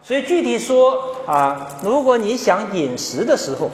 所以具体说如果你想饮食的时候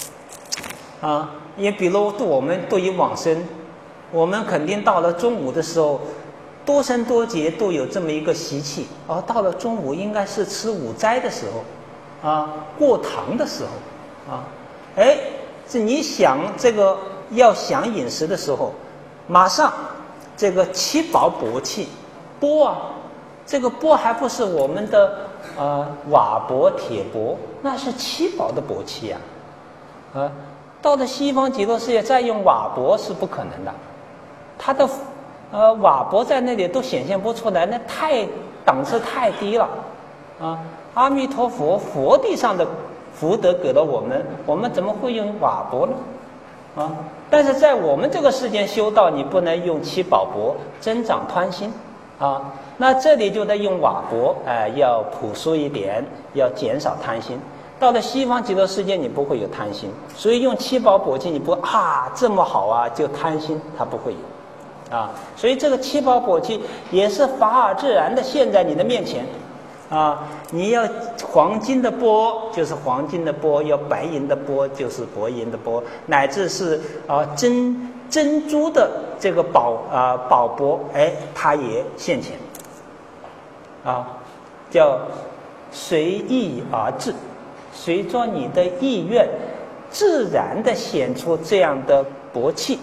也比如我们对于往生，我们肯定到了中午的时候，多生多劫都有这么一个习气，到了中午应该是吃午斋的时候过堂的时候是你想这个要想饮食的时候，马上这个七宝钵器钵这个钵还不是我们的瓦钵铁钵，那是七宝的钵器到了西方极乐世界再用瓦钵是不可能的，它的瓦钵在那里都显现不出来，那档次太低了阿弥陀佛佛地上的福德给了我们怎么会用瓦钵呢但是在我们这个世间修道，你不能用七宝钵增长贪心那这里就得用瓦钵要朴素一点，要减少贪心。到了西方极乐世界你不会有贪心，所以用七宝钵器你不这么好就贪心，它不会有所以这个七宝钵器也是法尔自然的现在你的面前你要黄金的钵就是黄金的钵，要白银的钵就是白银的钵，乃至是珍珠的这个宝钵它也现前叫随意而至，随着你的意愿自然的显出这样的钵器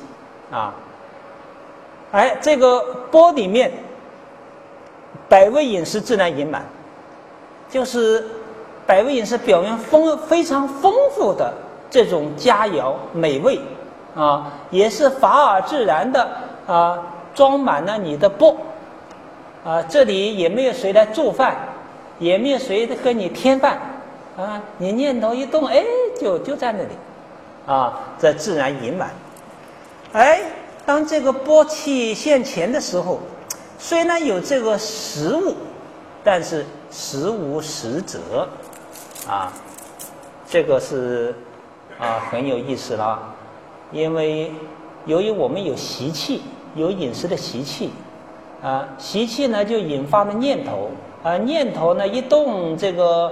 这个钵里面百味饮食自然盈满，就是百味饮食表面非常丰富的这种佳肴美味也是法尔自然的装满了你的钵这里也没有谁来做饭，也没有谁跟你添饭你念头一动就在那里这自然盈满当这个钵器现前的时候，虽然有这个食物，但是食无食者这个是很有意思了，因为由于我们有习气，有饮食的习气习气呢就引发了念头念头呢一动，这个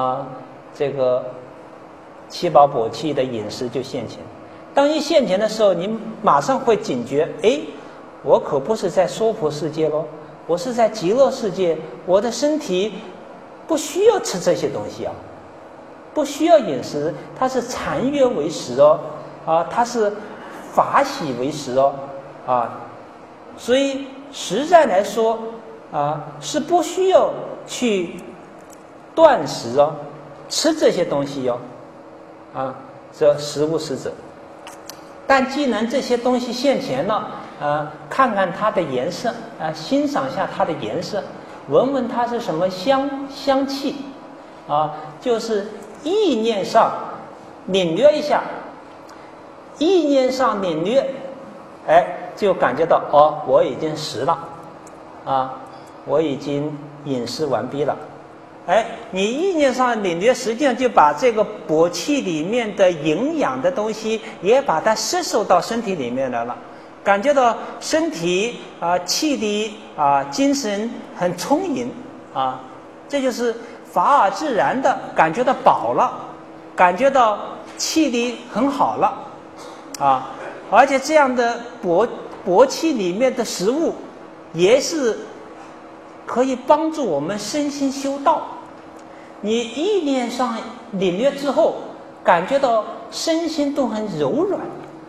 七宝钵器的饮食就现前。当一现前的时候，你马上会警觉我可不是在娑婆世界咯，我是在极乐世界，我的身体不需要吃这些东西不需要饮食，它是禅悦为食它是法喜为食所以实在来说是不需要去断食吃这些东西这食无食者。但既然这些东西现前了看看它的颜色欣赏一下它的颜色，闻闻它是什么香气就是意念上领略一下，意念上领略就感觉到我已经食了我已经饮食完毕了你意念上领略，实际上就把这个钵器里面的营养的东西也把它摄受到身体里面来了，感觉到身体气力精神很充盈这就是法尔自然的感觉到饱了，感觉到气力很好了而且这样的钵器里面的食物也是可以帮助我们身心修道。你意念上领略之后，感觉到身心都很柔软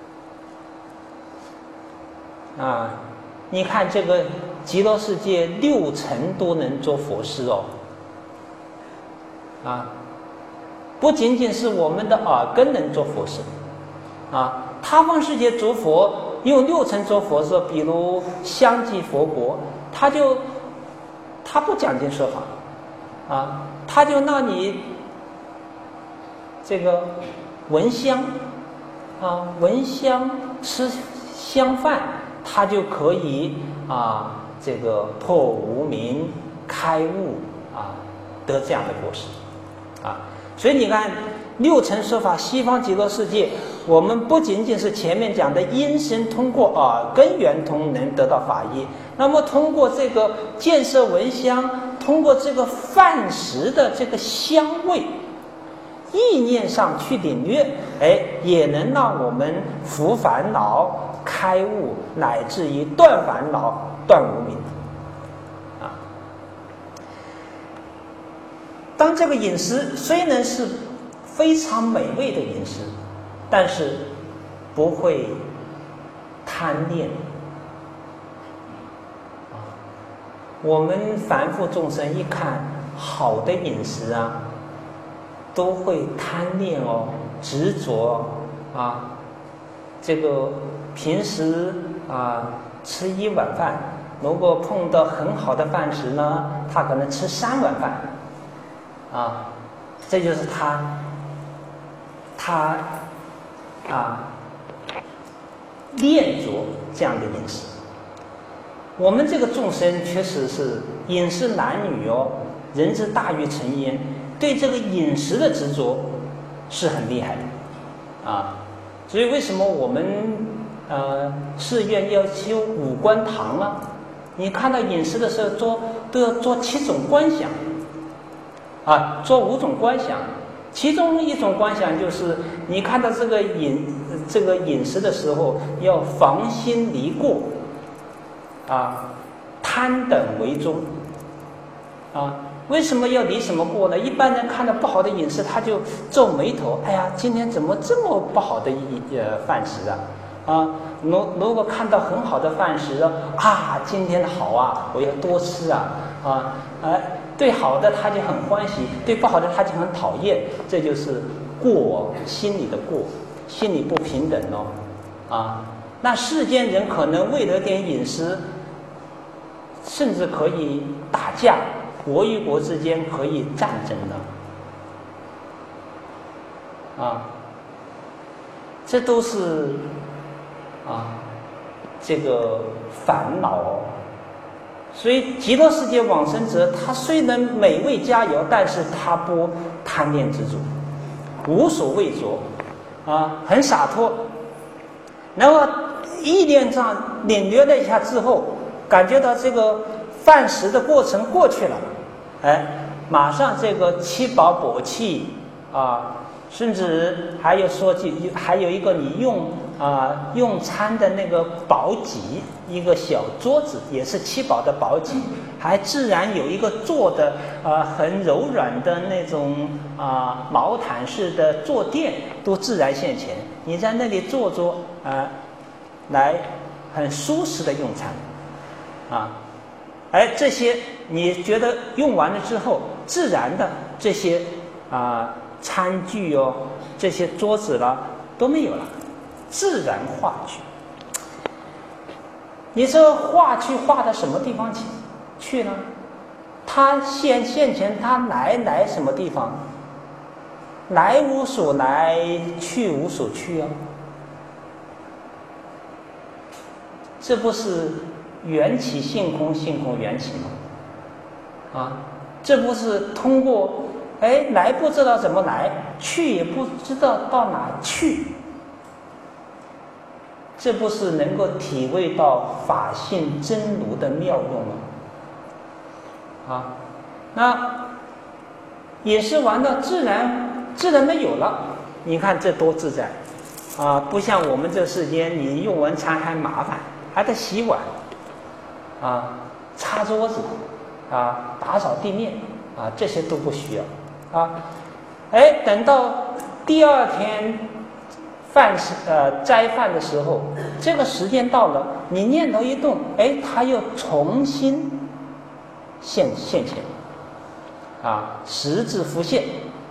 你看这个极乐世界6层都能做佛事不仅仅是我们的耳根能做佛事他方世界诸佛用6层做佛事，比如相继佛国，他不讲经说法他就让你这个闻香闻香吃香饭，他就可以这个破无明开悟得这样的果实所以你看6层说法，西方极乐世界我们不仅仅是前面讲的因身通过耳根圆通能得到法益，那么通过这个见色闻香， 通过这个饭食的这个香味，意念上去领略，也能让我们伏烦恼、开悟，乃至于断烦恼、断无明。当这个饮食虽然是非常美味的饮食，但是不会贪恋。我们凡夫众生一看好的饮食啊，都会贪恋执着啊。这个平时吃一碗饭，如果碰到很好的饭食呢，他可能吃3碗饭啊。这就是他恋着这样的饮食。我们这个众生确实是饮食男女人之大欲成焉，对这个饮食的执着是很厉害的啊。所以为什么我们寺院要修5观堂呢？你看到饮食的时候都要做7种观想啊，做5种观想。其中一种观想就是你看到这个饮食的时候要防心离过啊，贪等为宗啊。为什么要离什么过呢？一般人看到不好的饮食，他就皱眉头，哎呀，今天怎么这么不好的饭食啊？如果看到很好的饭食啊，今天的好啊，我要多吃对好的他就很欢喜，对不好的他就很讨厌，这就是过，心里的过，心里不平等那世间人可能为了点饮食，甚至可以打架，国与国之间可以战争的这都是这个烦恼所以极乐世界往生者，他虽能美味佳肴，但是他不贪恋执着，无所畏着很洒脱。然后意念上领略了一下之后，感觉到这个饭食的过程过去了，马上这个七宝钵器甚至还有一个你用餐的那个宝几，一个小桌子，也是七宝的宝几，还自然有一个做的很柔软的那种毛毯式的坐垫，都自然现前。你在那里坐着来很舒适的用餐这些你觉得用完了之后，自然的这些餐具这些桌子了都没有了，自然化去。你说化去化到什么地方去呢？他现前他来什么地方？来无所来，去无所去这不是缘起性空，性空缘起吗？这不是通过来不知道怎么来，去也不知道到哪去，这不是能够体会到法性真如的妙用吗？那饮食完了，自然没有了。你看这多自在不像我们这世间，你用完餐还麻烦，还得洗碗擦桌子打扫地面这些都不需要等到第二天斋饭的时候，这个时间到了，你念头一动，它又重新现前实质浮现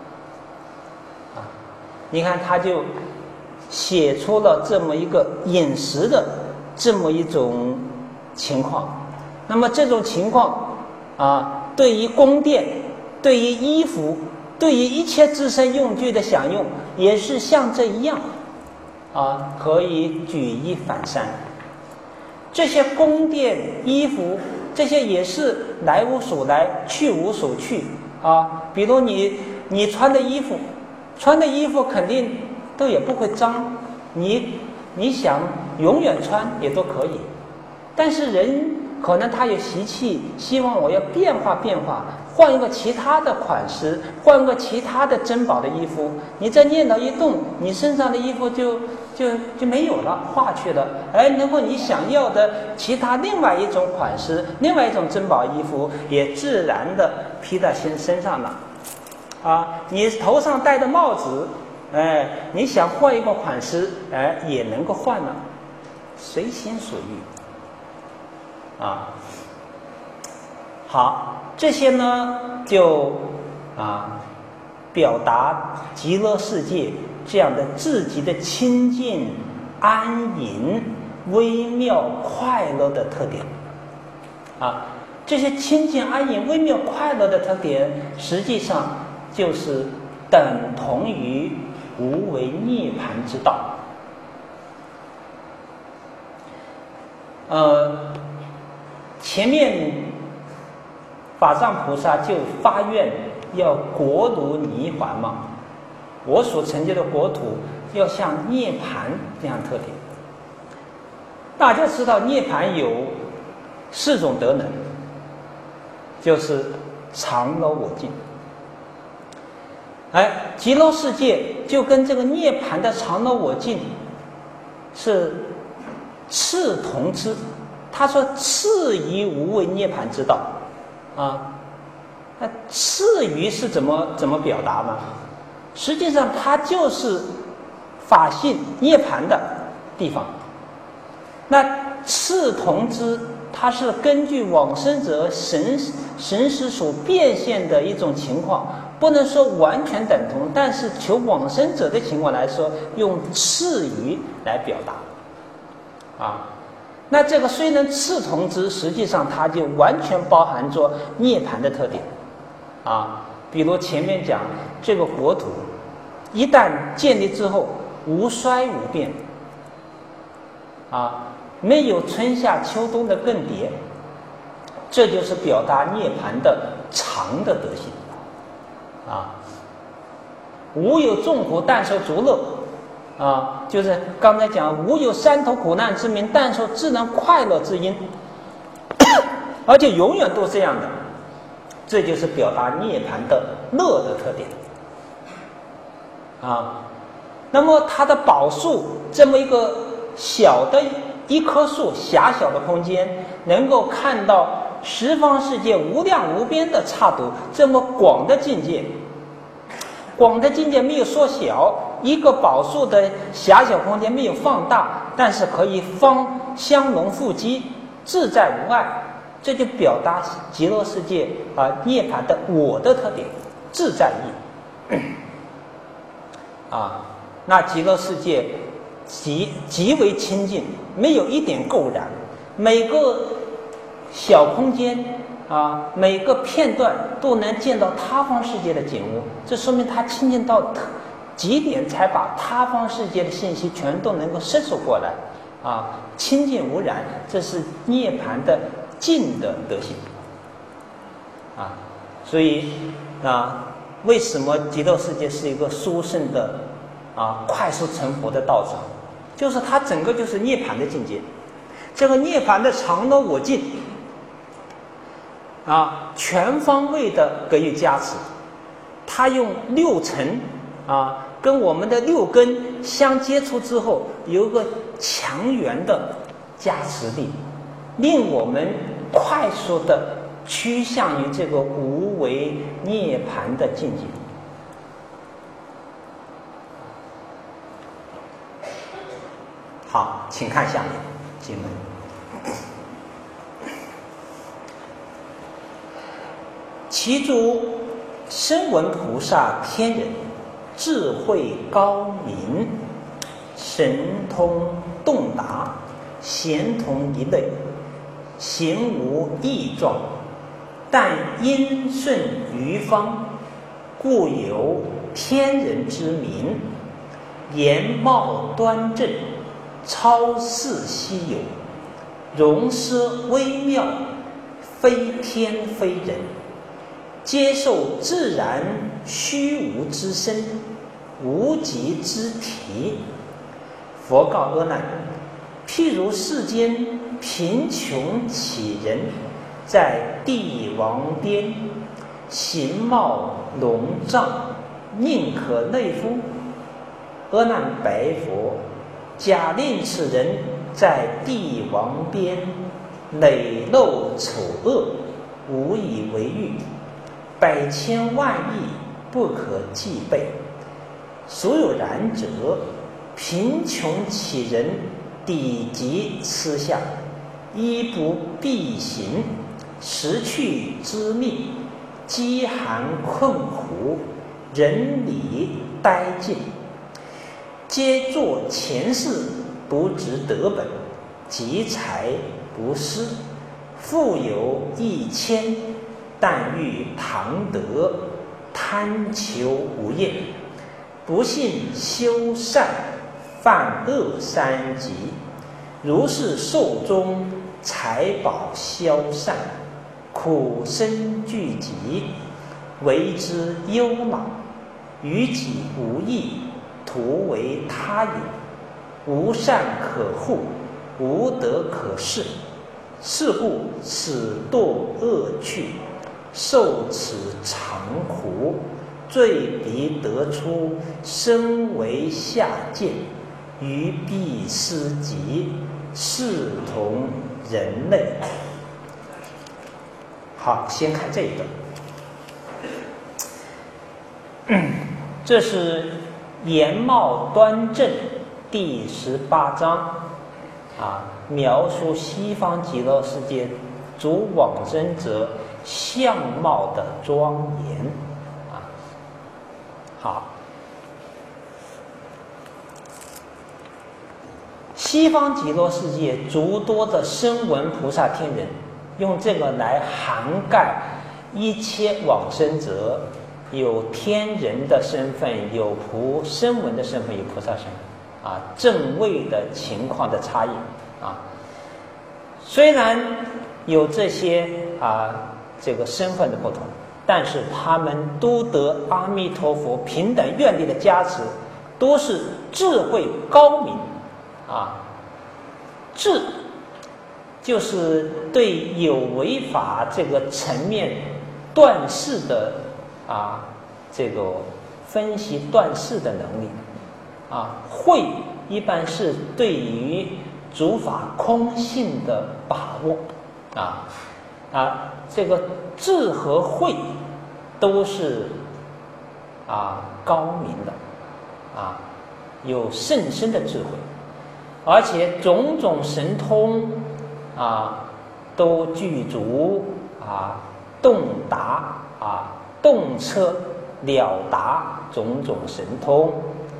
你看他就写出了这么一个饮食的这么一种情况。那么这种情况对于宫殿，对于衣服，对于一切自身用具的享用，也是像这一样可以举一反三。这些宫殿衣服，这些也是来无所来，去无所去比如你穿的衣服肯定都也不会脏，你想永远穿也都可以。但是人可能他有习气，希望我要变化，换一个其他的款式，换个其他的珍宝的衣服。你这念头一动，你身上的衣服就没有了，化去了。然后你想要的其他另外一种款式，另外一种珍宝衣服，也自然的披在身上了。你头上戴的帽子，你想换一个款式，也能够换了，随心所欲。好，这些呢就表达极乐世界这样的自己的清净、安隐、微妙、快乐的特点。这些清净、安隐、微妙、快乐的特点，实际上就是等同于无为涅槃之道。前面法藏菩萨就发愿要国如泥环嘛，我所成就的国土要像涅槃这样特点。大家知道涅槃有4种德能，就是常乐我净。极乐世界就跟这个涅槃的常乐我净是次同之。他说次于无为涅槃之道那次于是怎么表达呢？实际上它就是法性涅槃的地方。那次同之，它是根据往生者神识所变现的一种情况，不能说完全等同，但是求往生者的情况来说，用次于来表达那这个虽能次同之，实际上它就完全包含着涅槃的特点比如前面讲这个国土一旦建立之后无衰无变没有春夏秋冬的更迭，这就是表达涅槃的常的德性无有众苦，但受足乐就是刚才讲无有3头苦难之名，但受自然快乐之因而且永远都这样的，这就是表达涅槃的乐的特点那么它的宝树这么一个小的一棵树，狭小的空间，能够看到十方世界无量无边的刹土，这么广的境界，没有缩小，一个宝树的狭小空间没有放大，但是可以相容互击，自在无碍，这就表达极乐世界涅槃的我的特点，自在意那极乐世界极为清净，没有一点垢染，每个小空间每个片段都能见到他方世界的景物，这说明他清净到极点，才把他方世界的信息全都能够摄受过来清净无染，这是涅槃的净的德性所以为什么极乐世界是一个殊胜的快速成佛的道场？就是它整个就是涅槃的境界，这个涅槃的常乐我净全方位的给予加持，它用6层跟我们的6根相接触之后，有一个强源的加持力，令我们快速的趋向于这个无为涅槃的境界。好，请看下面经文。其诸声闻菩萨天人，智慧高明，神通洞达，贤同一类，行无异状，但因顺于方，故有天人之名。颜貌端正，超世稀有，容施微妙，非天非人，接受自然虚无之身，无极之体。佛告阿难： 譬如世间贫穷乞人，在帝王边，形貌隆胀，宁可内夫。阿难白佛：假令此人在帝王边，磊露丑恶，无以为喻，百千万亿不可计备。所有然者，贫穷乞人，底极私下，衣不蔽形，食去之命，饥寒困苦，人理殆尽，皆作前世不知得本，积财不施，富有1000，但欲堂得，贪求无厌，不信修善，犯恶3级，如是寿终，财宝消散，苦身聚集，为之忧恼，于己无益，徒为他也。无善可护，无德可事，是故此堕恶趣，受此长苦，罪彼得出，身为下贱，于必思及，视同人类。好，先看这一段。这是颜貌端正第18章描述西方极乐世界诸往生者相貌的庄严好，西方极乐世界诸多的声闻菩萨天人，用这个来涵盖一切往生者，有天人的身份，有声闻的身份，有菩萨身份正位的情况的差异虽然有这些这个身份的不同，但是他们都得阿弥陀佛平等愿力的加持，都是智慧高明智就是对有为法这个层面断事的这个分析断事的能力慧一般是对于诸法空性的把握这个智和慧都是高明的有甚深的智慧，而且种种神通都具足洞达洞彻了达种种神通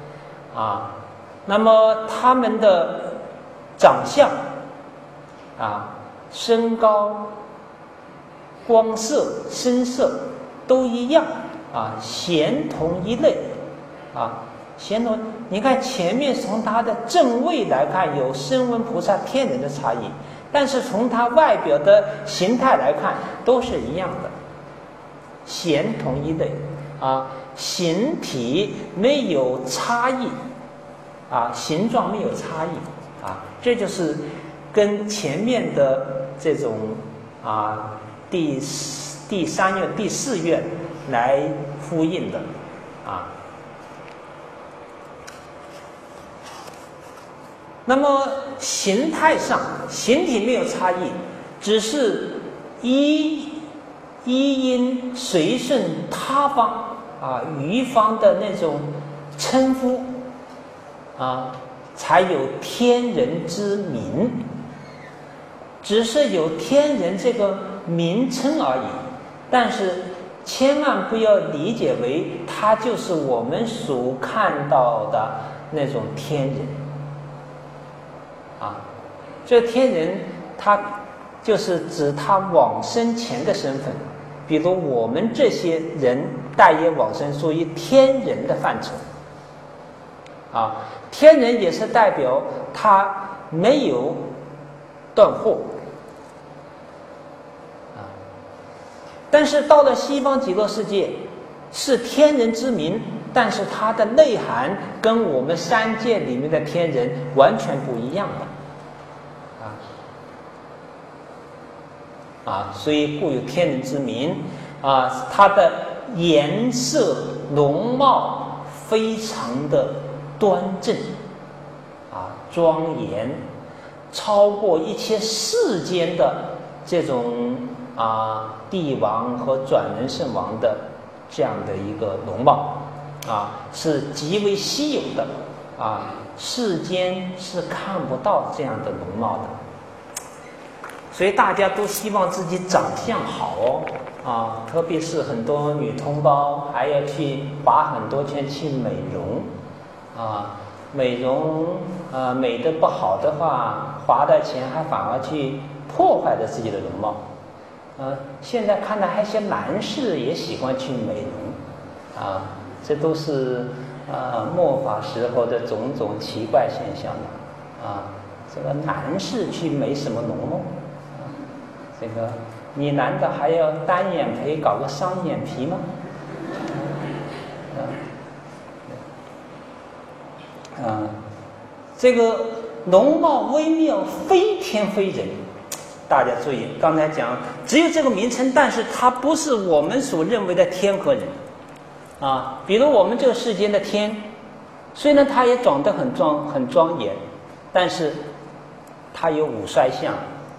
那么他们的长相身高光色声色都一样咸同一类咸同，你看前面从他的正位来看有声闻菩萨天人的差异，但是从他外表的形态来看都是一样的，咸同一类形体没有差异形状没有差异这就是跟前面的这种第3愿第4愿来呼应的那么形态上形体没有差异，只是一因随顺他方余方的那种称呼才有天人之名，只是有天人这个名称而已，但是千万不要理解为他就是我们所看到的那种天人这天人他就是指他往生前的身份，比如我们这些人待业往生属于天人的范畴天人也是代表他没有断惑但是到了西方极乐世界是天人之名，但是它的内涵跟我们三界里面的天人完全不一样的啊，所以故有天人之名啊。它的颜色容貌非常的端正啊，庄严，超过一切世间的这种帝王和转轮圣王的这样的一个容貌啊，是极为稀有的啊，世间是看不到这样的容貌的。所以大家都希望自己长相好啊，特别是很多女同胞还要去花很多钱去美容啊，美容美的不好的话，花的钱还反而去破坏了自己的容貌。现在看来还有些男士也喜欢去美容啊，这都是末法时候的种种奇怪现象啊。这个男士去美什么容貌啊？这个你男的还要单眼皮搞个双眼皮吗？这个容貌微妙，非天非人。大家注意，刚才讲只有这个名称，但是它不是我们所认为的天和人啊。比如我们这个世间的天，虽然它也长得很庄严，但是它有五衰相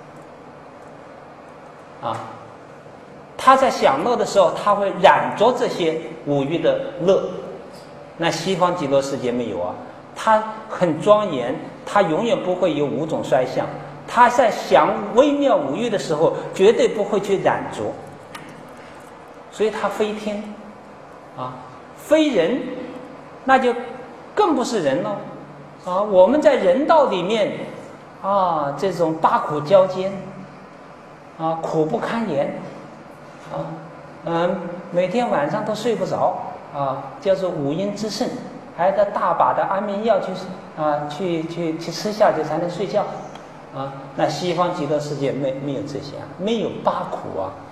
啊。他在享乐的时候，他会染着这些五欲的乐。那西方极乐世界没有啊，它很庄严，它永远不会有五种衰相。他在享微妙五欲的时候，绝对不会去染着，所以他非天啊，非人，那就更不是人了啊。我们在人道里面啊，这种八苦交煎啊，苦不堪言啊，每天晚上都睡不着啊，叫做五阴之盛，还得大把的安眠药去吃下去才能睡觉。那西方极乐世界没有这些没有八苦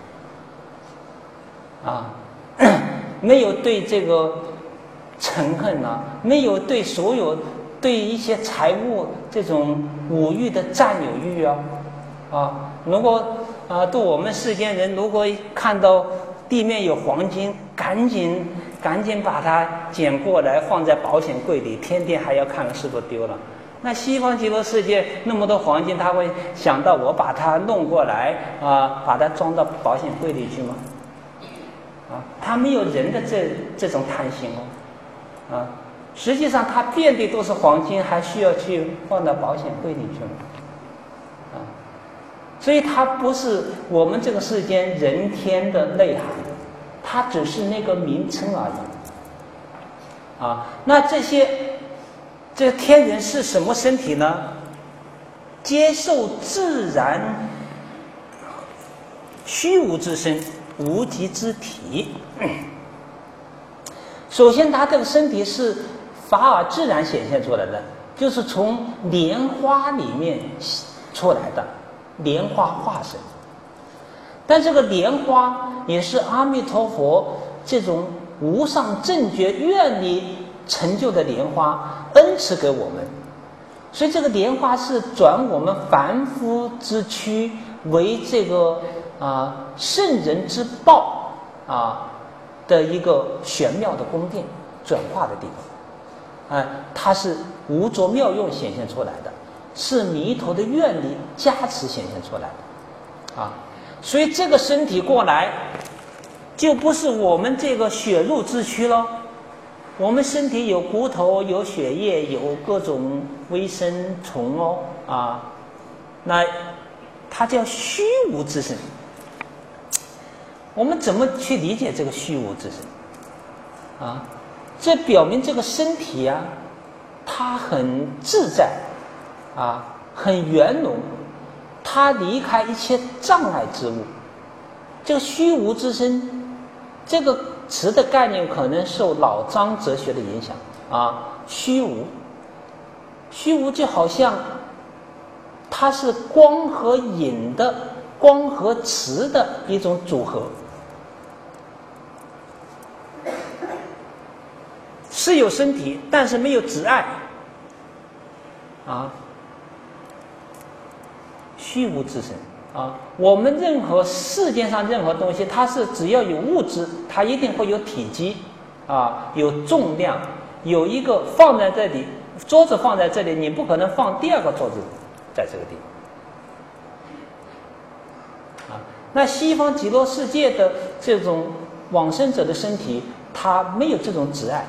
没有对这个嗔恨没有对所有对一些财物这种五欲的占有欲如果对我们世间人，如果看到地面有黄金，赶紧把它捡过来放在保险柜里，天天还要看是不是丢了。那西方极乐世界那么多黄金，他会想到我把它弄过来把它装到保险柜里去吗？他没有人的这种贪心实际上他遍地都是黄金，还需要去放到保险柜里去吗？所以它不是我们这个世间人天的内涵，它只是那个名称而已那这天人是什么身体呢？接受自然虚无之身，无极之体。首先它这个身体是法尔自然显现出来的，就是从莲花里面出来的莲花化身。但这个莲花也是阿弥陀佛这种无上正觉愿力成就的莲花，恩赐给我们。所以这个莲花是转我们凡夫之躯为这个圣人之报的一个玄妙的宫殿，转化的地方它是无着妙用显现出来的，是弥陀的愿力加持显现出来的所以这个身体过来就不是我们这个血肉之躯了。我们身体有骨头，有血液，有各种微生虫那它叫虚无之身。我们怎么去理解这个虚无之身这表明这个身体它很自在很圆融，它离开一切障碍之物。这个虚无之身这个词的概念可能受老张哲学的影响虚无就好像它是光和影的，光和磁的一种组合，是有身体，但是没有执爱虚无之身我们任何世界上任何东西，它是只要有物质，它一定会有体积，有重量，有一个放在这里，桌子放在这里，你不可能放第二个桌子在这个地方。那西方极乐世界的这种往生者的身体，它没有这种执碍，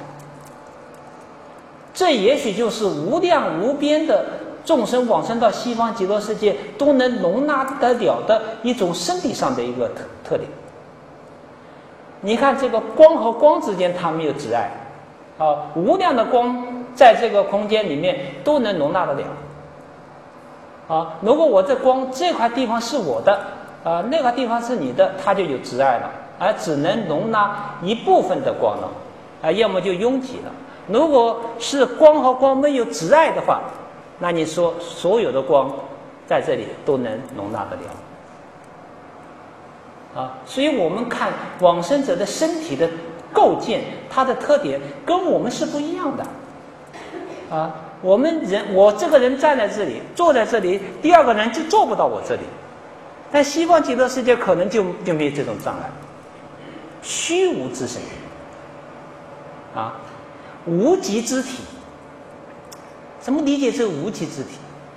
这也许就是无量无边的众生往生到西方极乐世界都能容纳得了的一种身体上的一个特点。你看这个光和光之间它没有执碍，无量的光在这个空间里面都能容纳得了。如果我这光这块地方是我的，那个地方是你的，它就有执碍了，而只能容纳一部分的光了，要么就拥挤了。如果是光和光没有执碍的话，那你说所有的光在这里都能容纳得了。所以我们看往生者的身体的构建，它的特点跟我们是不一样的。我这个人站在这里，坐在这里，第二个人就坐不到我这里。但西方极乐世界可能就没有这种障碍，虚无之身，无极之体。怎么理解这个无极之体？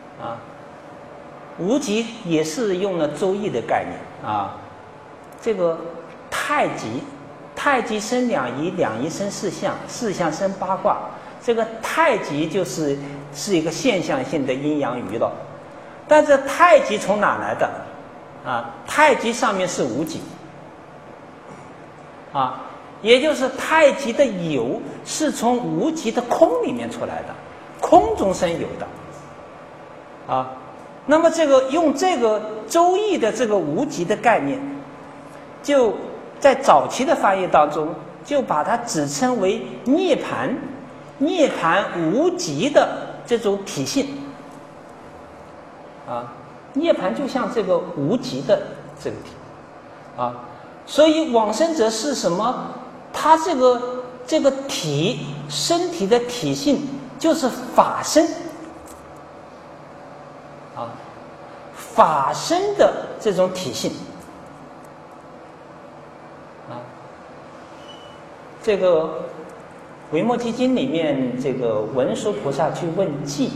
无极也是用了周易的概念这个太极，太极生两仪，两仪生四象，四象生八卦。这个太极是一个现象性的阴阳鱼了。但这太极从哪来的？太极上面是无极也就是太极的有是从无极的空里面出来的，空中生有的那么用这个周易的这个无极的概念，就在早期的翻译当中就把它指称为涅槃，涅槃无极的这种体性涅槃就像这个无极的这个体所以往生者是什么？他这个身体的体性就是法身法身的这种体性这个维摩诘经里面，这个文殊菩萨去问偈，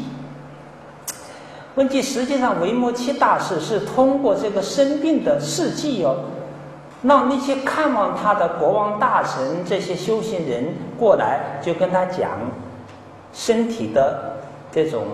实际上维摩诘大师是通过这个生病的事迹让那些看望他的国王大臣这些修行人过来，就跟他讲身体的这种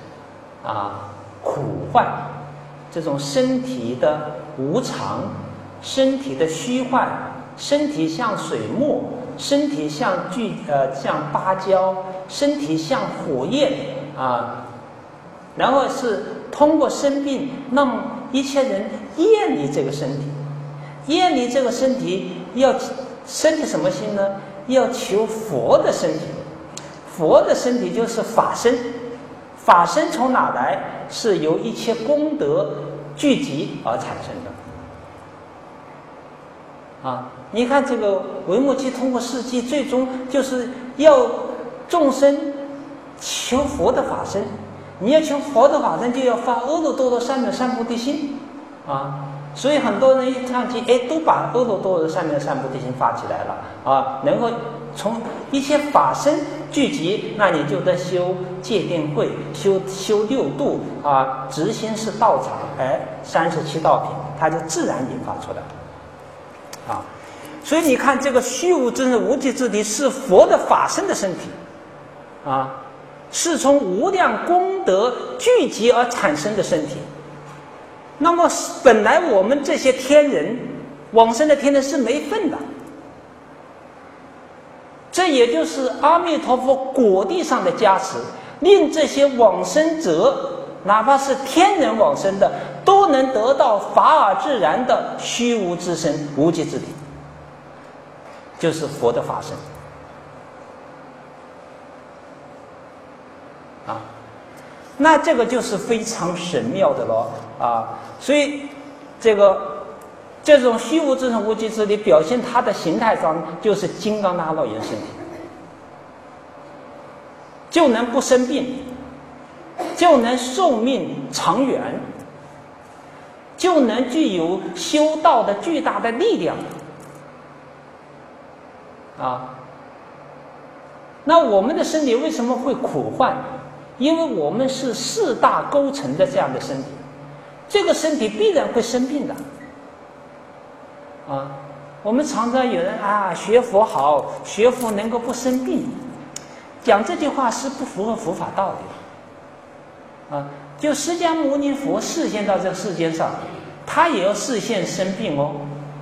苦患，这种身体的无常，身体的虚幻，身体像水墨，身体像芭蕉，身体像火焰然后是通过生病让一切人厌离这个身体，厌离这个身体，要身体什么心呢？要求佛的身体。佛的身体就是法身，法身从哪来？是由一切功德聚集而产生的你看这个维摩诘通过事迹，最终就是要众生求佛的法身。你要求佛的法身，就要发阿耨多罗三藐三菩提心所以很多人一唱经，都把阿耨多罗三藐三菩提心发起来了能够从一切法身聚集，那你就得修戒定慧，修六度执行是道场，37道品，它就自然引发出来所以你看这个虚无之身无极之体是佛的法身的身体是从无量功德聚集而产生的身体。那么本来我们这些天人往生的天人是没份的，这也就是阿弥陀佛果地上的加持，令这些往生者哪怕是天人往生的都能得到法尔自然的虚无之身无极之体，就是佛的法身那这个就是非常神妙的咯所以这种虚无之身无极之体表现它的形态上就是金刚大乐园身体，就能不生病，就能寿命长远， 就能具有修道的巨大的力量啊。那我们的身体为什么会苦患？因为我们是四大构成的这样的身体，这个身体必然会生病的啊。我们常常有人啊，学佛好，学佛能够不生病，讲这句话是不符合佛法道理的啊。就释迦牟尼佛示现到这个世间上，他也要示现生病哦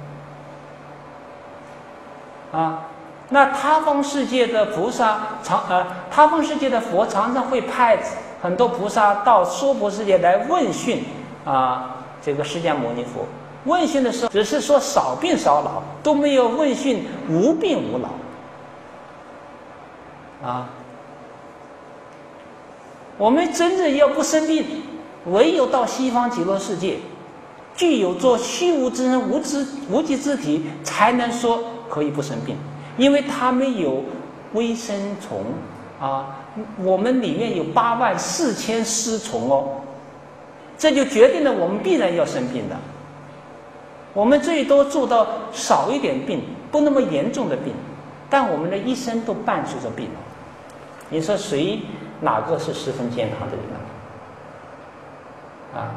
啊。那他方世界的菩萨他方世界的佛常常会派很多菩萨到娑婆世界来问讯这个释迦牟尼佛。问讯的时候只是说少病少老，都没有问讯无病无老啊。我们真正要不生病，唯有到西方极乐世界，具有做虚无之身无极之体，才能说可以不生病。因为他们有微生虫我们里面有84000丝虫哦，这就决定了我们必然要生病的。我们最多做到少一点病，不那么严重的病，但我们的一生都伴随着病了。你说哪个是十分健康的人呢？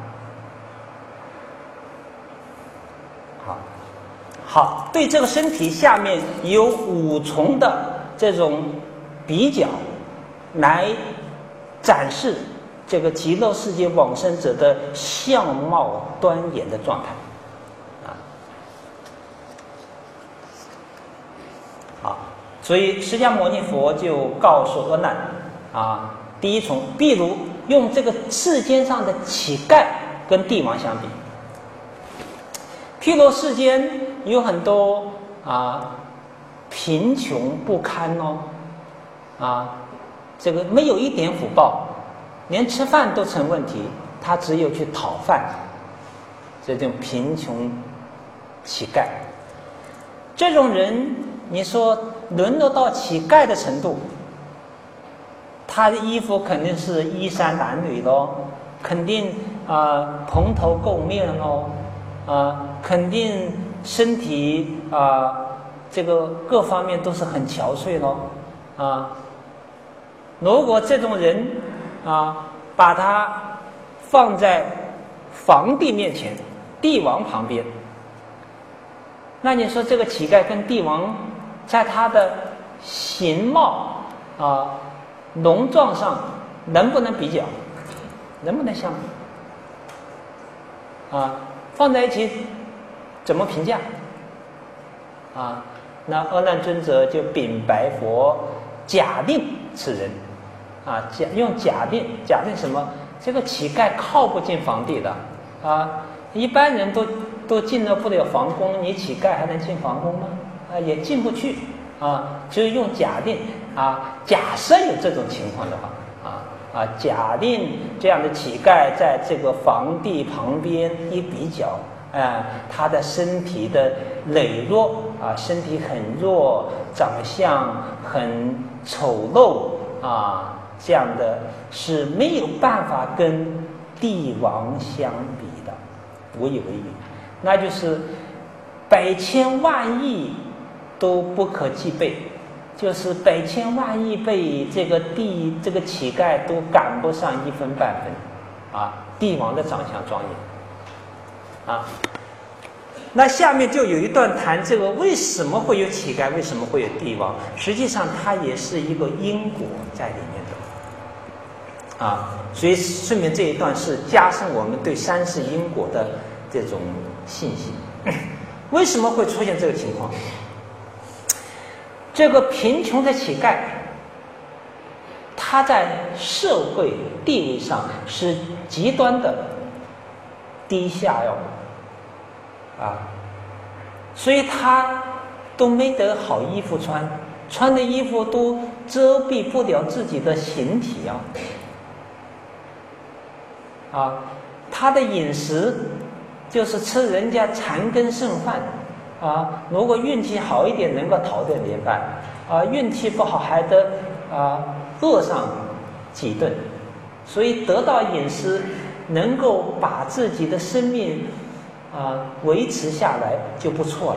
好，对这个身体下面有5重的这种比较，来展示这个极乐世界往生者的相貌端严的状态所以释迦牟尼佛就告诉阿难第一重，譬如用这个世间上的乞丐跟帝王相比，譬如世间有很多贫穷不堪这个没有一点福报，连吃饭都成问题，他只有去讨饭，这种贫穷乞丐，这种人你说沦落到乞丐的程度，他的衣服肯定是衣衫褴褛咯，肯定蓬头垢面咯肯定身体这个各方面都是很憔悴咯如果这种人把他放在皇帝面前，帝王旁边，那你说这个乞丐跟帝王在他的形貌容状上能不能比较，能不能相比放在一起怎么评价那阿难尊者就禀白佛，假定此人用假定什么？这个乞丐靠不进皇帝的一般人都进了不了皇宫，你乞丐还能进皇宫吗？也进不去就是用假定假设有这种情况的话假定这样的乞丐在这个皇帝旁边一比较他的身体的羸弱身体很弱，长相很丑陋这样的是没有办法跟帝王相比的，无以为比，那就是百千万亿都不可计备，就是百千万亿倍这个乞丐都赶不上1分半分帝王的长相庄严那下面就有一段谈这个为什么会有乞丐，为什么会有帝王，实际上它也是一个因果在里面的所以顺便这一段是加深我们对三世因果的这种信心。为什么会出现这个情况？这个贫穷的乞丐，他在社会地位上是极端的低下所以他都没得好衣服穿，穿的衣服都遮蔽不了自己的形体他的饮食就是吃人家残羹剩饭如果运气好一点能够讨点年饭运气不好还得饿上几顿，所以得到饮食能够把自己的生命维持下来就不错了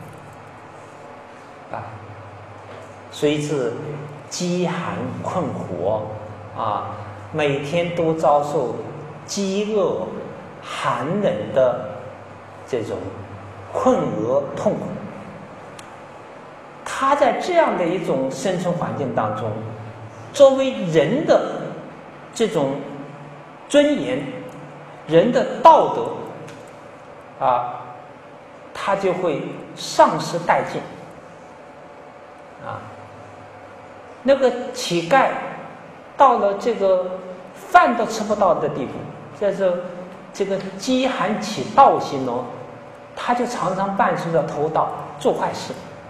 啊。虽至饥寒困苦每天都遭受饥饿、寒冷的这种困厄痛苦，他在这样的一种生存环境当中，作为人的这种尊严、人的道德他就会丧失殆尽那个乞丐到了这个饭都吃不到的地步，在这个饥寒起盗心他就常常伴随着偷盗做坏事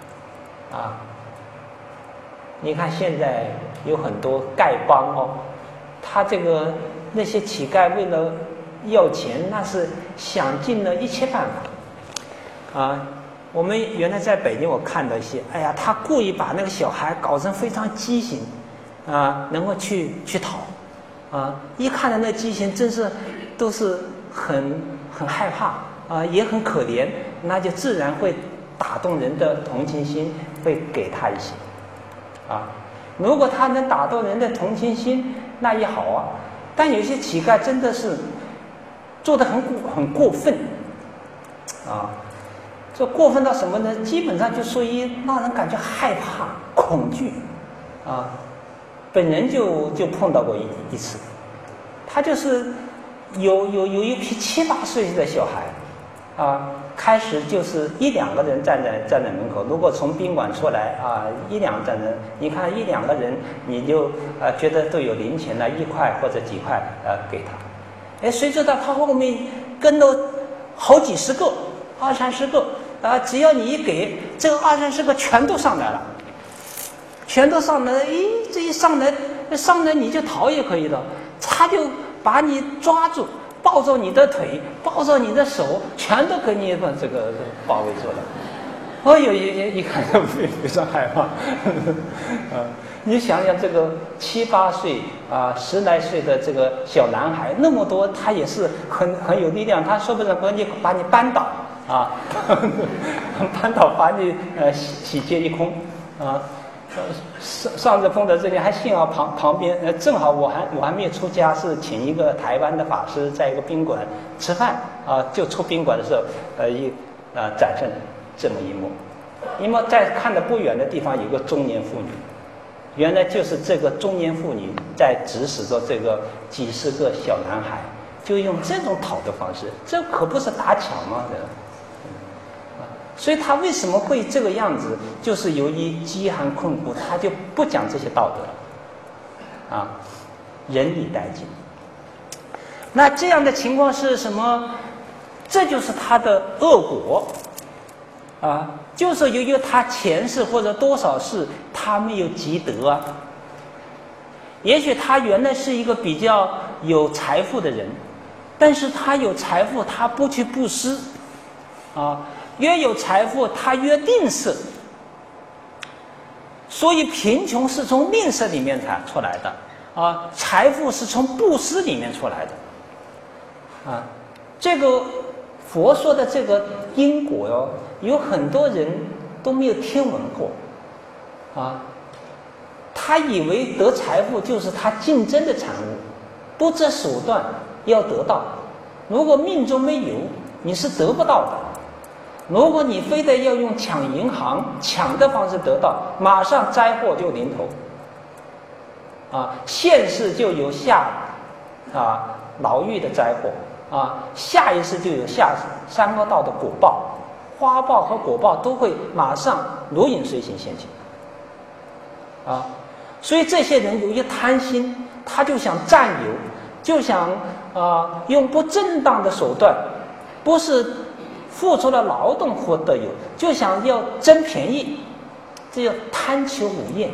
你看现在有很多丐帮他那些乞丐为了要钱，那是想尽了一切办法我们原来在北京我看到一些，他故意把那个小孩搞成非常畸形能够去讨一看到那畸形，真是都是很害怕也很可怜，那就自然会打动人的同情心，会给他一些如果他能打动人的同情心，那也好但有些乞丐真的是做得很过分这过分到什么呢？基本上就属于让人感觉害怕、恐惧本人就碰到过一次，他就是有一批7、8岁的小孩开始就是1、2个人站在门口，如果从宾馆出来1、2站着，你看1、2个人，你就觉得都有零钱了，1块或者几块给他，谁知道他后面跟了好几十个、20、30个只要你一给，这个20、30个全都上来了，全都上来了，这一上来你就逃也可以的，他就把你抓住，抱着你的腿，抱着你的手，全都给你这个包围住了。一看就非常害怕你想想这个7、8岁10来岁的这个小男孩，那么多，他也是很有力量，他说不定把你扳倒扳倒把你洗劫一空上次碰到这里，还幸好旁边正好我还没有出家，是请一个台湾的法师在一个宾馆吃饭就出宾馆的时候展现这么一幕。因为在看的不远的地方有个中年妇女，原来就是这个中年妇女在指使着这个几十个小男孩，就用这种讨的方式，这可不是打抢吗？所以他为什么会这个样子，就是由于饥寒困苦，他就不讲这些道德了人以殆尽。那这样的情况是什么？这就是他的恶果就是由于他前世或者多少世他没有积德也许他原来是一个比较有财富的人，但是他有财富他不去布施越有财富他越吝啬，所以贫穷是从吝啬里面出来的财富是从布施里面出来的这个佛说的这个因果有很多人都没有听闻过他以为得财富就是他竞争的产物，不择手段要得到，如果命中没有，你是得不到的。如果你非得要用抢银行抢的方式得到，马上灾祸就临头现世就有下牢狱的灾祸下一世就有下三恶道的果报，花报和果报都会马上如影随形现前所以这些人由于贪心，他就想占有，就想用不正当的手段，不是付出了劳动获得有，就想要争便宜，这叫贪求无厌。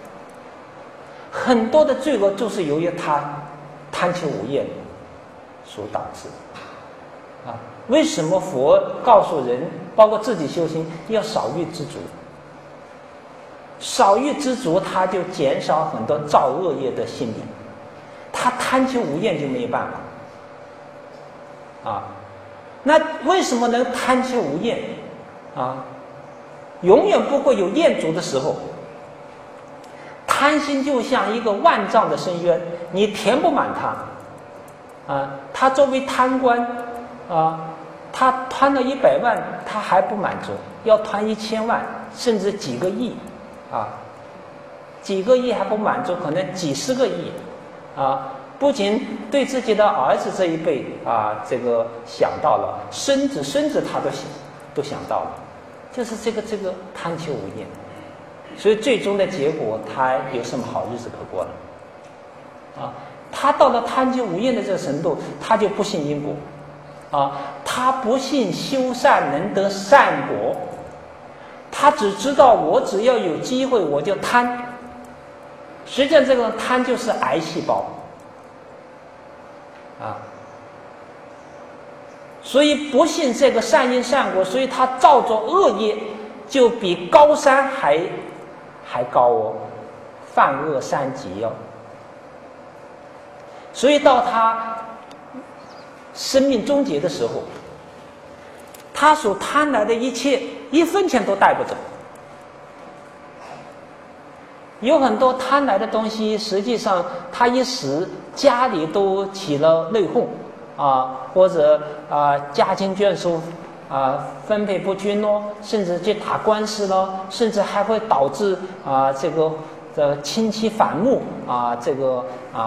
很多的罪恶就是由于他贪求无厌所导致为什么佛告诉人，包括自己修行，要少欲知足？少欲知足，他就减少很多造恶业的心理，他贪求无厌就没有办法那为什么能贪求无厌啊？永远不会有厌足的时候。贪心就像一个万丈的深渊，你填不满它啊。他作为贪官啊，他贪了100万，他还不满足，要贪1000万，甚至几个亿啊，几个亿还不满足，可能几十个亿啊。不仅对自己的儿子这一辈啊，这个想到了，孙子他都想到了，就是这个贪求无厌，所以最终的结果，他有什么好日子可过了？啊，他到了贪求无厌的这个程度，他就不信因果，啊，他不信修善能得善果，他只知道我只要有机会我就贪，实际上这个贪就是癌细胞。啊，所以不信这个善因善果，所以他造作恶业就比高山还高哦，犯恶三级哦。所以到他生命终结的时候，他所贪来的一切1分钱都带不走。有很多贪来的东西，实际上他一时家里都起了内讧啊，或者家境眷属分配不均咯，甚至去打官司咯，甚至还会导致这个亲戚反目这个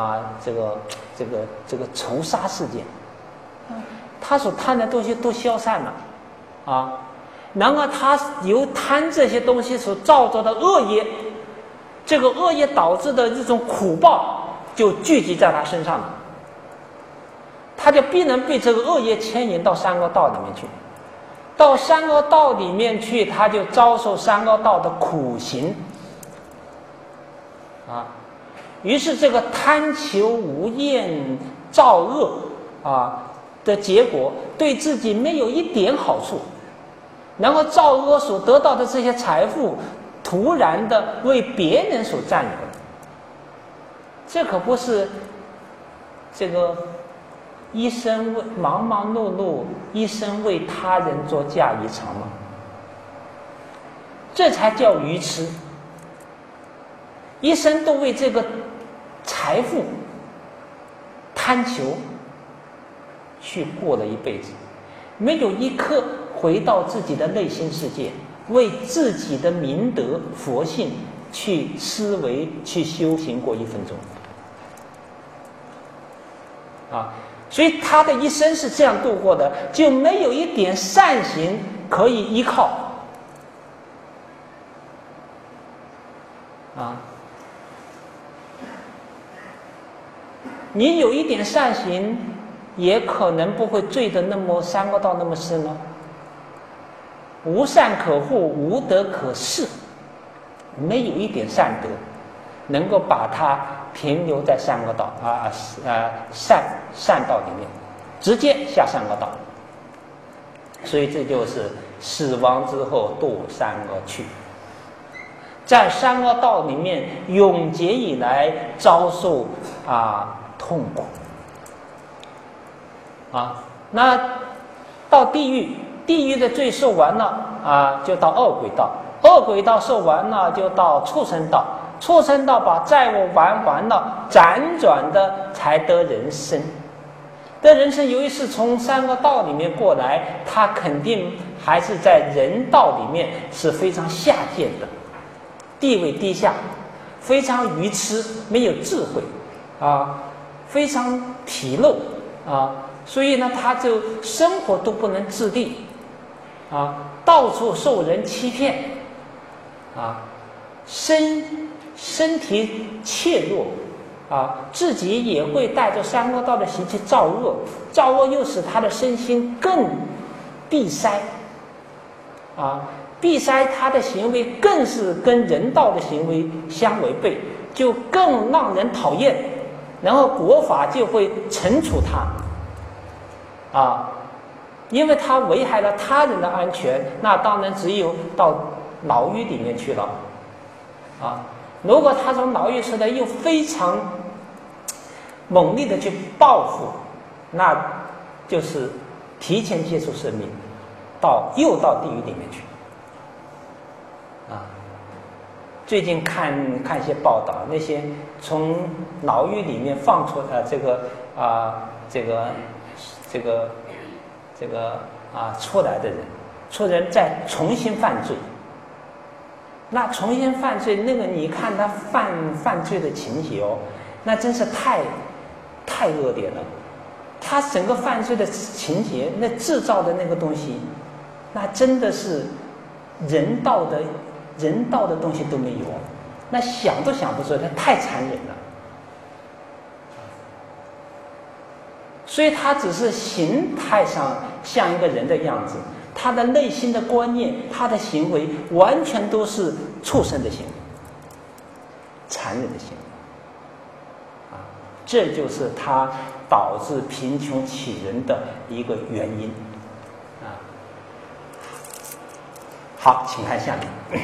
仇杀事件。他所贪的东西都消散了啊，然而他由贪这些东西所造作的恶业。这个恶业导致的这种苦报就聚集在他身上了，他就必然被这个恶业牵引到三恶道里面去，到三恶道里面去，他就遭受三恶道的苦行啊。于是这个贪求无厌造恶的结果，对自己没有一点好处，然后造恶所得到的这些财富。突然的为别人所占有了，这可不是这个一生为忙忙碌碌，一生为他人做嫁衣裳吗？这才叫愚痴。一生都为这个财富贪求去过了一辈子，没有一刻回到自己的内心世界。为自己的明德佛性去思维去修行过1分钟所以他的一生是这样度过的，就没有一点善行可以依靠你有一点善行，也可能不会坠得那么三恶道那么深哦。无善可护，无德可恃，没有一点善德能够把它停留在三恶道善道里面，直接下三恶道。所以这就是死亡之后堕三恶趣，在三恶道里面永劫以来遭受痛苦那到地狱。地狱的罪受完了就到恶鬼道，恶鬼道受完了就到畜生道，畜生道把债务还完了，辗转的才得人生。得人生由于是从三个道里面过来，他肯定还是在人道里面是非常下贱的，地位低下，非常愚痴，没有智慧非常纰漏所以呢他就生活都不能自立到处受人欺骗身体怯弱自己也会带着三恶道的习气造恶，造恶又使他的身心更闭塞闭塞他的行为更是跟人道的行为相违背，就更让人讨厌，然后国法就会惩处他因为他危害了他人的安全，那当然只有到牢狱里面去了如果他从牢狱出来又非常猛烈的去报复，那就是提前结束生命，又到地狱里面去。最近看一些报道，那些从牢狱里面放出出来的人，再重新犯罪。那重新犯罪，那个你看他犯罪的情节那真是太恶劣了。他整个犯罪的情节，那制造的那个东西，那真的是人道的东西都没有，那想都想不出来，它太残忍了。所以他只是形态上像一个人的样子，他的内心的观念，他的行为完全都是畜生的行为，残忍的行为。这就是他导致贫穷乞人的一个原因。好，请看下面。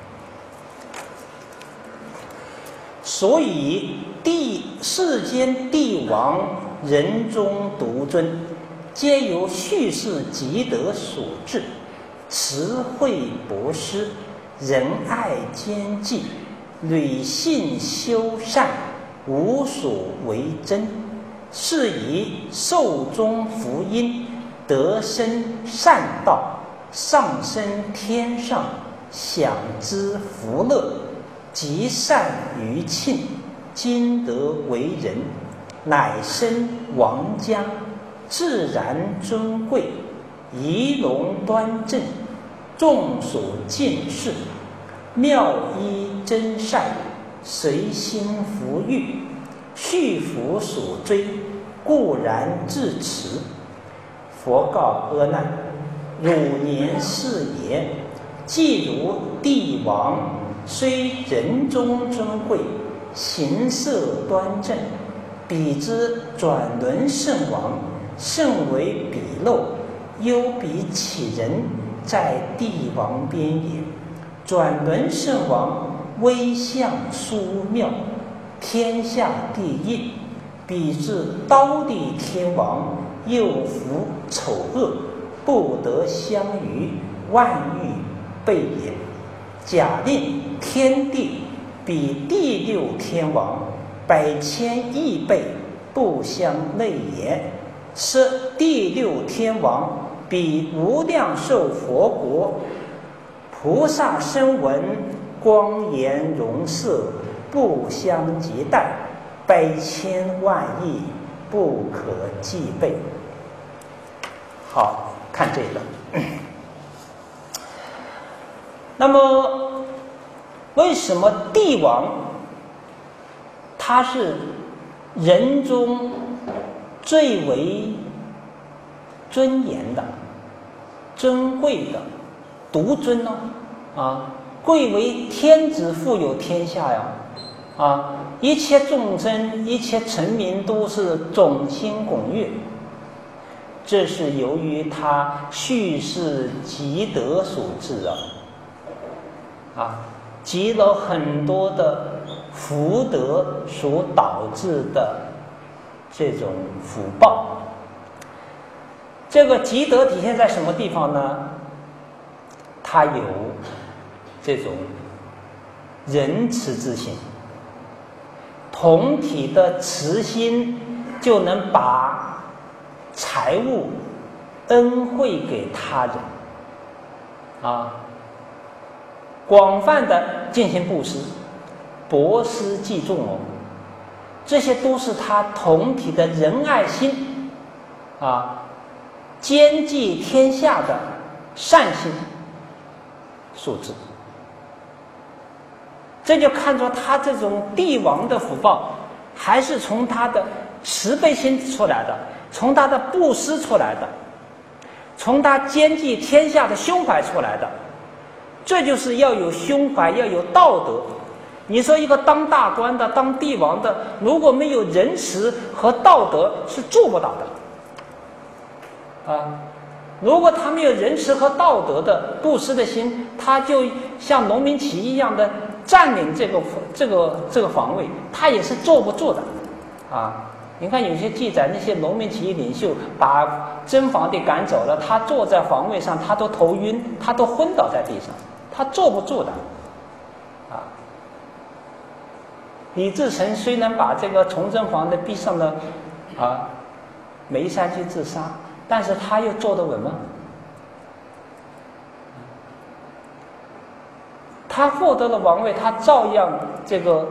所以世间帝王人中独尊，皆由叙事积德所致，慈惠博施，仁爱兼济，履信修善，无所为真，是以寿终福音，得生善道，上升天上，享之福乐，极善于庆，今得为人，乃生王家，自然尊贵，仪容端正，众所敬视，妙依真善，随心弗欲，续福所追，固然至此。佛告阿难：汝年是也，既如帝王，虽人中尊贵，形色端正，彼之转轮圣王，甚为鄙陋，犹比乞人，在帝王边也。转轮圣王威相殊妙，天下第一，彼之刀地天王，又服丑恶，不得相与，万欲备也。假令天地比第六天王百千亿倍，不相类也。是第六天王比无量寿佛国菩萨声闻光颜容色，不相及待，百千万亿，不可计备。好，看这个。那么为什么帝王他是人中最为尊严的、尊贵的、独尊呢？贵为天子，富有天下呀！一切众生、一切臣民都是众星拱月。这是由于他叙事积德所致积了很多的福德所导致的这种福报。这个积德体现在什么地方呢？他有这种仁慈之心，同体的慈心就能把财物恩惠给他人广泛的进行布施，博施济众这些都是他同体的仁爱心兼济天下的善心所致。这就看出他这种帝王的福报还是从他的慈悲心出来的，从他的布施出来的，从他兼济天下的胸怀出来的。这就是要有胸怀，要有道德。你说一个当大官的、当帝王的，如果没有仁慈和道德，是做不到的如果他没有仁慈和道德的布施的心，他就像农民起义一样的占领这个防卫，他也是坐不住的你看有些记载，那些农民起义领袖把真皇帝赶走了，他坐在皇位上，他都头晕，他都昏倒在地上，他坐不住的。李自成虽然把这个崇祯皇帝逼上了煤山去自杀，但是他又坐得稳吗？他获得了王位，他照样这种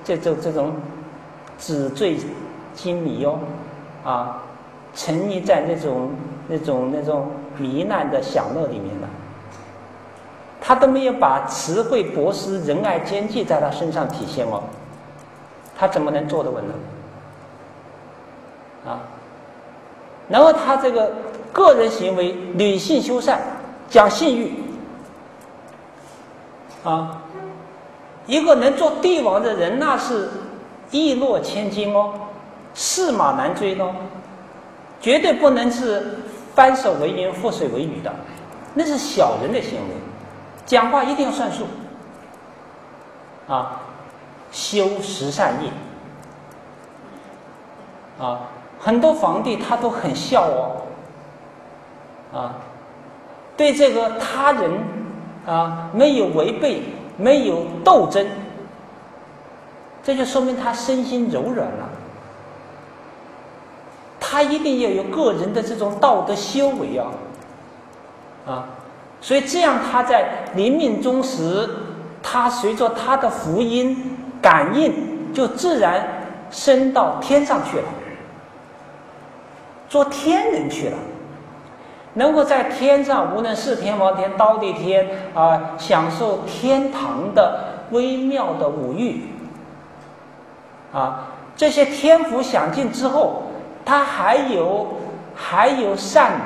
纸醉金迷沉溺在那种糜烂的享乐里面了。他都没有把慈惠博施、仁爱兼济在他身上体现哦。他怎么能坐得稳呢？然后他这个个人行为履性修善，讲信誉一个能做帝王的人，那是一诺千金哦，驷马难追哦，绝对不能是翻手为云覆水为雨的，那是小人的行为。讲话一定要算数修十善业很多皇帝他都很孝对这个他人没有违背，没有斗争，这就说明他身心柔软了。他一定要有个人的这种道德修为所以这样他在临命终时，他随着他的福音感应，就自然升到天上去了，做天人去了，能够在天上，无论是天王天、刀地天享受天堂的微妙的五欲这些天福享尽之后，他还有善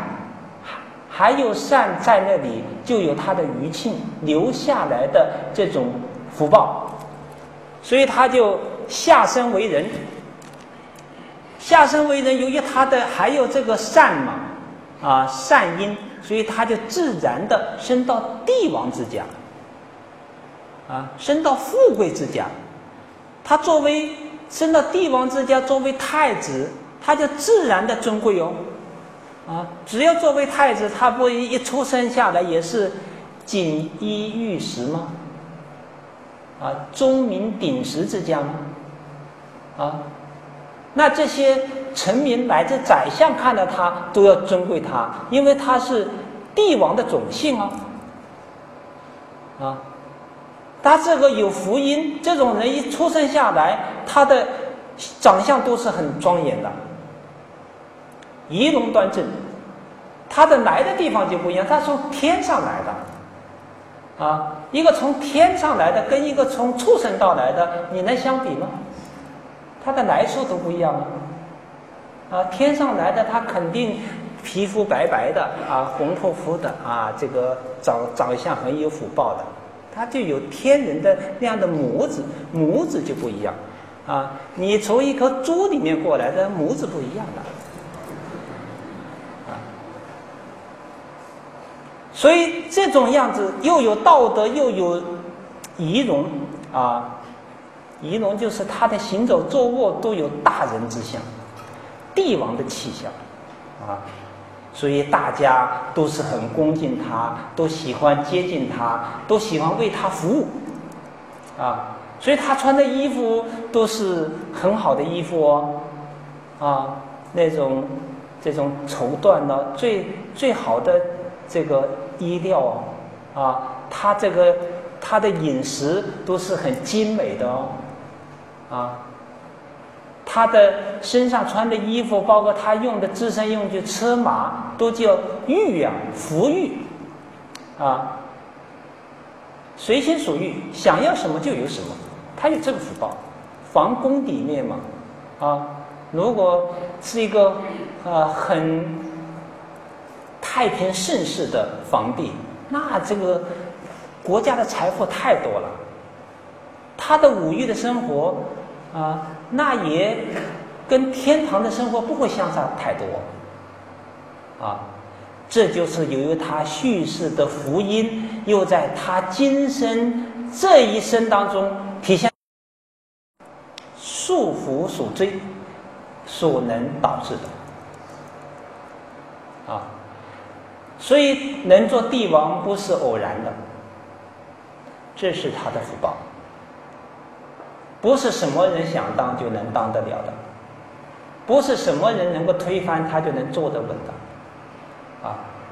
在那里，就有他的余庆留下来的这种福报，所以他就下生为人。下生为人，由于他的还有这个善善因，所以他就自然的升到帝王之家升到富贵之家。他作为升到帝王之家，作为太子，他就自然的尊贵只要作为太子，他不一出生下来也是锦衣玉食吗？钟鸣鼎食之家吗？那这些臣民乃至宰相看到他都要尊贵他，因为他是帝王的种姓他这个有福音，这种人一出生下来，他的长相都是很庄严的，仪容端正。他的来的地方就不一样，他从天上来的一个从天上来的跟一个从畜生道来的，你能相比吗？他的来处都不一样天上来的他肯定皮肤白白的红扑扑的这个长相很有福报的，他就有天人的那样的模子就不一样你从一颗猪里面过来的模子不一样的所以这种样子又有道德又有仪容仪容就是他的行走坐卧都有大人之相，帝王的气象所以大家都是很恭敬他，都喜欢接近他，都喜欢为他服务所以他穿的衣服都是很好的衣服那种这种绸缎呢，最好的这个衣料他的饮食都是很精美的他的身上穿的衣服，包括他用的自身用具车马，都叫玉福玉随心所欲，想要什么就有什么，他有这个福报。皇宫里面嘛如果是一个很太平盛世的皇帝，那这个国家的财富太多了，他的五欲的生活那也跟天堂的生活不会相差太多这就是由于他叙事的福音又在他今生这一生当中体现束缚所追， 所能导致的啊。所以能做帝王不是偶然的，这是他的福报，不是什么人想当就能当得了的，不是什么人能够推翻他就能坐得稳的啊。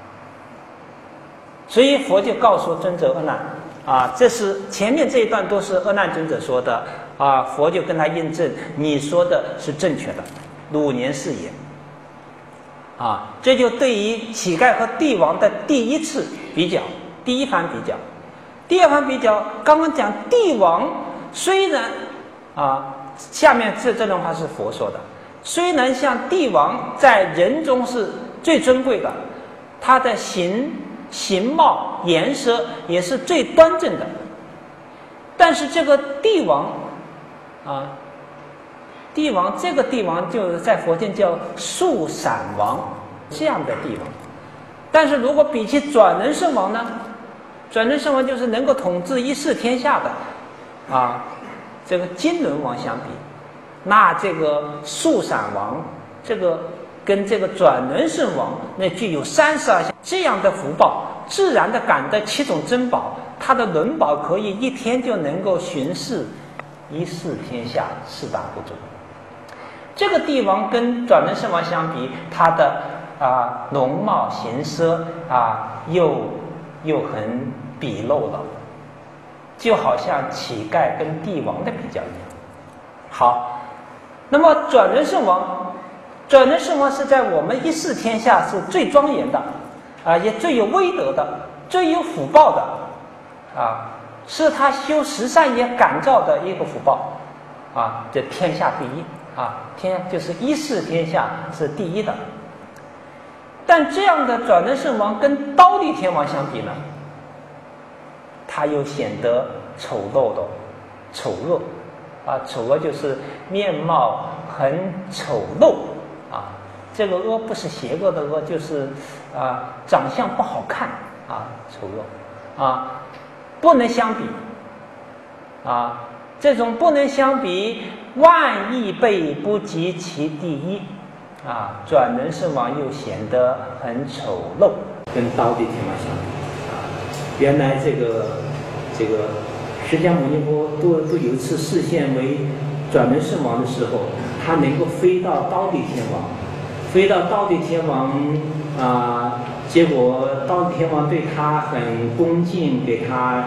所以佛就告诉尊者阿难啊，这是前面这一段都是阿难尊者说的啊，佛就跟他印证你说的是正确的，汝年是也啊。这就对于乞丐和帝王的第一次比较，第一番比较。第二番比较，刚刚讲帝王虽然啊，下面这段话是佛说的，虽然像帝王在人中是最尊贵的，他的形貌颜色也是最端正的，但是这个帝王啊，帝王这个帝王就是在佛经叫速闪王这样的帝王。但是如果比起转轮圣王呢，转轮圣王就是能够统治一世天下的啊，这个金轮王相比，那这个速闪王这个跟这个转轮圣王那具有32项这样的福报，自然的感得7种珍宝，他的轮宝可以一天就能够巡视一世天下4大部族。这个帝王跟转轮圣王相比，他的容貌形色又很鄙陋了，就好像乞丐跟帝王的比较一样。好，那么转轮圣王是在我们一世天下是最庄严的也最有威德的，最有福报的是他修十善业感召的一个福报这天下第一就是一世天下是第一的。但这样的转轮圣王跟忉利天王相比呢，他又显得丑陋的丑恶丑恶就是面貌很丑陋这个恶不是邪恶的恶，就是长相不好看丑恶不能相比这种不能相比，万亿倍不及其第一转轮圣王又显得很丑陋，跟忉利天王相比原来这个释迦牟尼佛都有一次示现为转轮圣王的时候，他能够飞到忉利天王结果忉利天王对他很恭敬，给他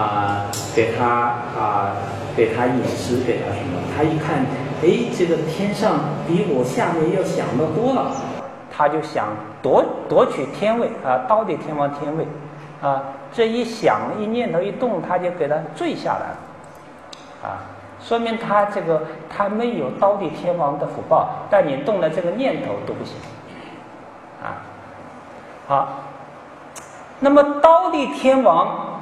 饮食，给他什么，他一看这个天上比我下面要响得多了，他就想夺取天位忉利天王天位这一想一念头一动，他就给他坠下来了说明他没有忉利天王的福报，但你动了这个念头都不行好，那么忉利天王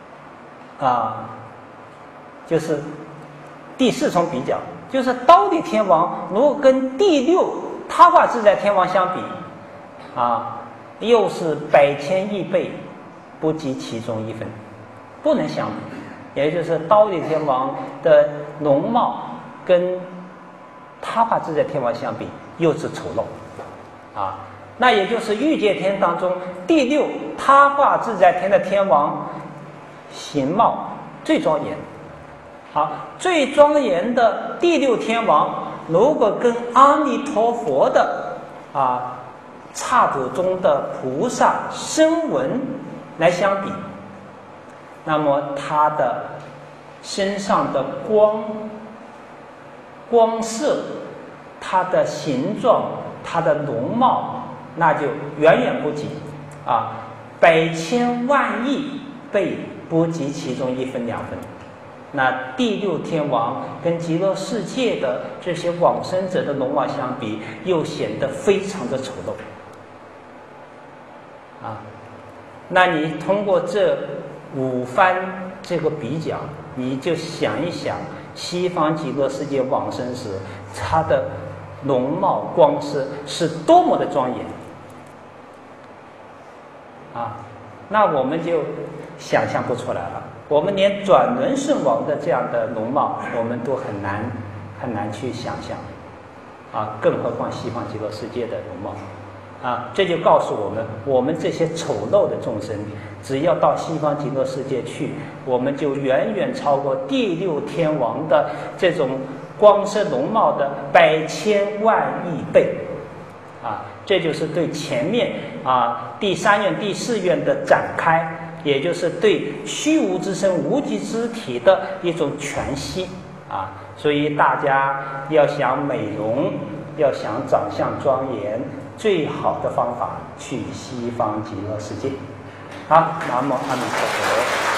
就是第4重比较，就是忉利天王如果跟第6他化自在天王相比又是百千亿倍不及其中一分，不能相比。也就是忉利天王的容貌跟他化自在天王相比又是丑陋那也就是欲界天当中第6他化自在天的天王形貌最庄严最庄严的第6天王如果跟阿弥陀佛的刹土中的菩萨声闻来相比，那么他的身上的光色，他的形状，他的容貌，那就远远不及百千万亿倍不及其中1分2分。那第6天王跟极乐世界的这些往生者的容貌相比，又显得非常的丑陋那你通过这5番这个比较，你就想一想西方极乐世界往生时他的容貌光色是多么的庄严那我们就想象不出来了，我们连转轮圣王的这样的容貌我们都很难去想象更何况西方极乐世界的容貌。这就告诉我们，我们这些丑陋的众生，只要到西方极乐世界去，我们就远远超过第六天王的这种光色容貌的百千万亿倍。这就是对前面第三愿、第四愿的展开，也就是对虚无之身、无极之体的一种全息所以大家要想美容，要想长相庄严，最好的方法去西方极乐世界。好，南无阿弥陀佛。